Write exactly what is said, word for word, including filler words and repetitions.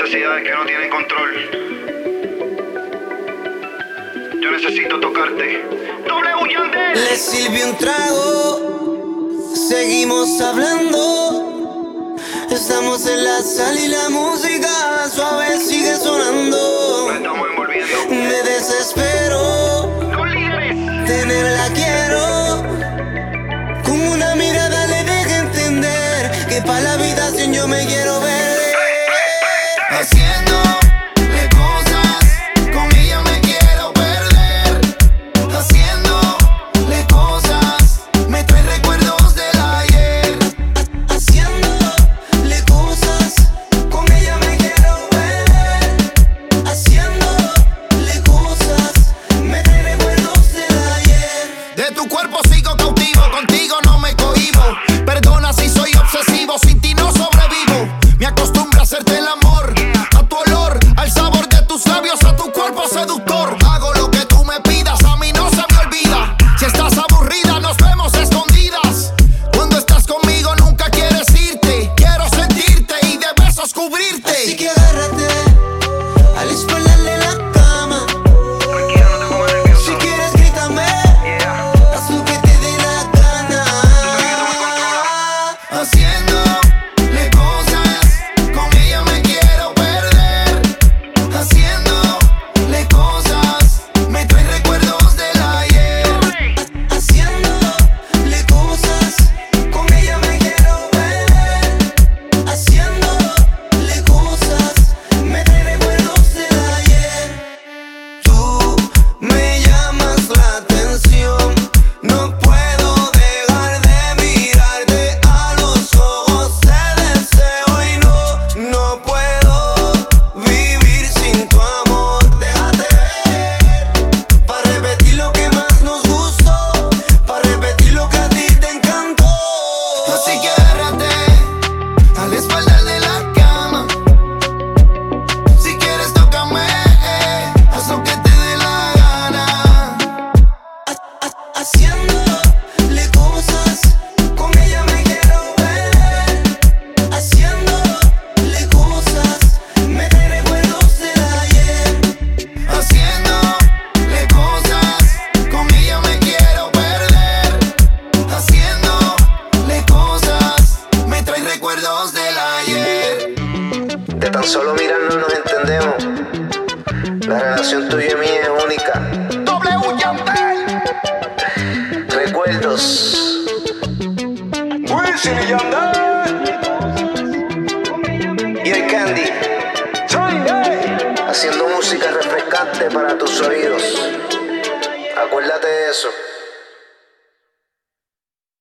necesidades que no tienen control. Yo necesito tocarte. W Yandel. Le sirvió un trago, seguimos hablando. Estamos en la sala y la música suave sigue sonando. Nos estamos envolviendo. Me desespero, Los líderes. tenerla quiero. Con una mirada le deje entender que para la habitación yo me quiero ver. Haciéndole cosas, con ella me quiero perder. Haciéndole cosas, me trae recuerdos del ayer. Haciéndole cosas, con ella me quiero perder. Haciéndole cosas, me trae recuerdos del ayer. De tu cuerpo sigo cautivo, contigo no me cohibo. Perdona si soy obsesivo, sin ti no sobrevivo. Me acostumbro a hacerte el amor, a tu olor, al sabor de tus labios, a tu cuerpo seductor. Hago lo que tú me pidas, a mí no se me olvida. Si estás aburrida, nos vemos escondidas. Cuando estás conmigo nunca quieres irte. Quiero sentirte y de besos cubrirte. Así que agárrate a la espalda de la cama. Tranquila, no te pongas nervioso. Si quieres grítame, Yeah. haz lo que te dé la gana. Haciéndole cosas, con ella me quiero perder. Haciéndole cosas, me trae recuerdos del ayer. Haciéndole cosas, con ella me quiero perder. Haciéndole cosas, me trae recuerdos del ayer. Tú me llamas la atención, no puedo dejar de mirarte a los ojos, te deseo y no, no puedo vivir sin tu amor. Déjate ver, para repetir lo que más nos gustó, para repetir lo que a ti te encantó. Así que agárrate a la espalda de la cama. Si quieres tócame, haz lo que te dé la gana. Haciéndole cosas, con ella me quiero ver. Haciéndole cosas, me trae recuerdos del ayer. Haciéndole cosas, con ella me quiero perder. Haciéndole cosas, me trae recuerdos del ayer. De tan solo mirarnos nos entendemos. La relación tuya y mía es única. W Yandel. Recuerdos. Wisin y Yandel. Y el Candy, Tiny. haciendo música refrescante para tus oídos. Acuérdate de eso.